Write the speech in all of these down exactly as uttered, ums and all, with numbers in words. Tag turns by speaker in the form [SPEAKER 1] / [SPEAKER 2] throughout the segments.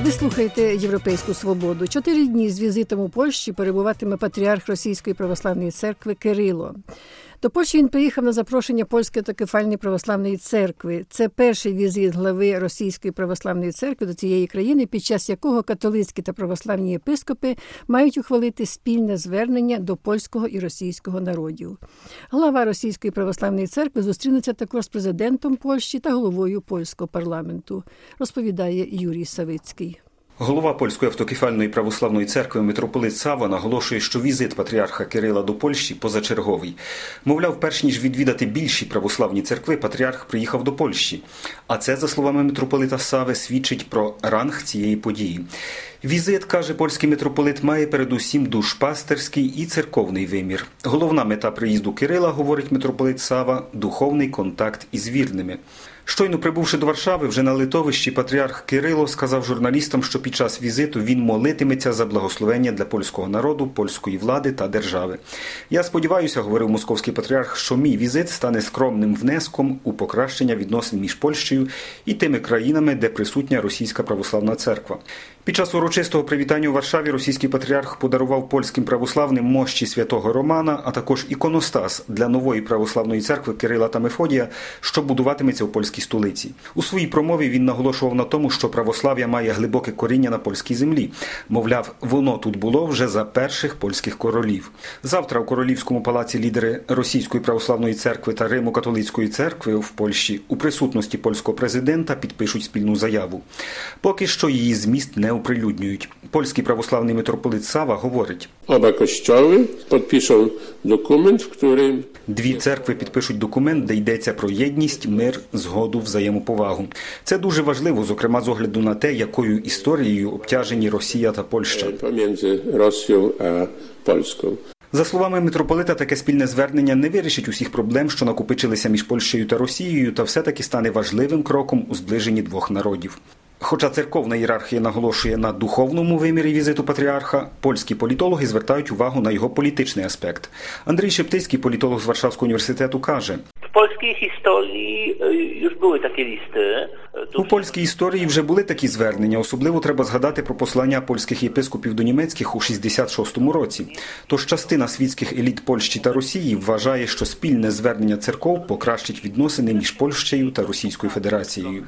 [SPEAKER 1] Ви слухаєте «Європейську свободу». Чотири дні з візитом у Польщі перебуватиме патріарх Російської православної церкви Кирило. До Польщі він приїхав на запрошення Польської автокефальної православної церкви. Це перший візит глави Російської православної церкви до цієї країни, під час якого католицькі та православні єпископи мають ухвалити спільне звернення до польського і російського народів. Глава Російської православної церкви зустрінеться також з президентом Польщі та головою польського парламенту, розповідає Юрій Савицький.
[SPEAKER 2] Голова Польської автокефальної православної церкви митрополит Сава наголошує, що візит патріарха Кирила до Польщі позачерговий. Мовляв, перш ніж відвідати більші православні церкви, патріарх приїхав до Польщі. А це, за словами митрополита Сави, свідчить про ранг цієї події. Візит, каже польський митрополит, має передусім душпастерський і церковний вимір. Головна мета приїзду Кирила, говорить митрополит Сава, духовний контакт із вірними. Щойно прибувши до Варшави, вже на литовищі патріарх Кирило сказав журналістам, що під час візиту він молитиметься за благословення для польського народу, польської влади та держави. «Я сподіваюся, – говорив московський патріарх, – що мій візит стане скромним внеском у покращення відносин між Польщею і тими країнами, де присутня Російська православна церква». Під час урочистого привітання у Варшаві російський патріарх подарував польським православним мощі святого Романа, а також іконостас для нової православної церкви Кирила та Мефодія, що будуватиметься у польській столиці. У своїй промові він наголошував на тому, що православ'я має глибоке коріння на польській землі. Мовляв, воно тут було вже за перших польських королів. Завтра у Королівському палаці лідери Російської православної церкви та Римо-католицької церкви в Польщі у присутності польського президента підпишуть спільну заяву. Поки що її зміст не оприлюднюють. Польський православний митрополит Сава говорить:
[SPEAKER 3] «Оба костьоли підпишуть документ, в якому...»
[SPEAKER 2] Дві церкви підпишуть документ, де йдеться про єдність, мир, згоду, взаємоповагу. Це дуже важливо, зокрема з огляду на те, якою історією обтяжені Росія та Польща.
[SPEAKER 3] Поміж Росією та Польщею.
[SPEAKER 2] За словами митрополита, таке спільне звернення не вирішить усіх проблем, що накопичилися між Польщею та Росією, та все-таки стане важливим кроком у зближенні двох народів. Хоча церковна ієрархія наголошує на духовному вимірі візиту патріарха, польські політологи звертають увагу на його політичний аспект. Андрій Шептицький, політолог з Варшавського університету, каже:
[SPEAKER 4] В польській історії już були такі листи.
[SPEAKER 2] У польській історії вже були такі звернення. Особливо треба згадати про послання польських єпископів до німецьких у шістдесят шостому році. Тож частина світських еліт Польщі та Росії вважає, що спільне звернення церков покращить відносини між Польщею та Російською Федерацією.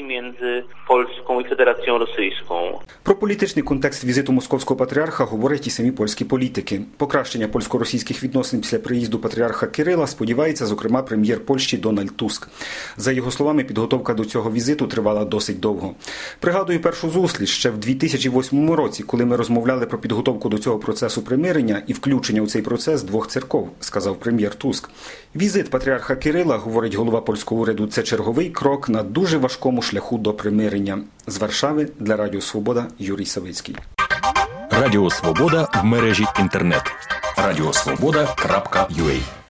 [SPEAKER 4] Між Польською і Федерацією Російською.
[SPEAKER 2] Про політичний контекст візиту московського патріарха говорять і самі польські політики. Покращення польсько-російських відносин після приїзду патріарха Кирила сподівається, зокрема, прем'єр Польщі Дональд Туск. За його словами, підготовка до цього візиту тривала досить довго. Пригадую першу зустріч ще в дві тисячі восьмому році, коли ми розмовляли про підготовку до цього процесу примирення і включення у цей процес двох церков, сказав прем'єр Туск. Візит патріарха Кирила, говорить голова польського уряду, це черговий крок на дуже важкому шляху до примирення. З Варшави для Радіо Свобода Юрій Савицький.
[SPEAKER 5] Радіо Свобода в мережі інтернет. радіо свобода крапка ю а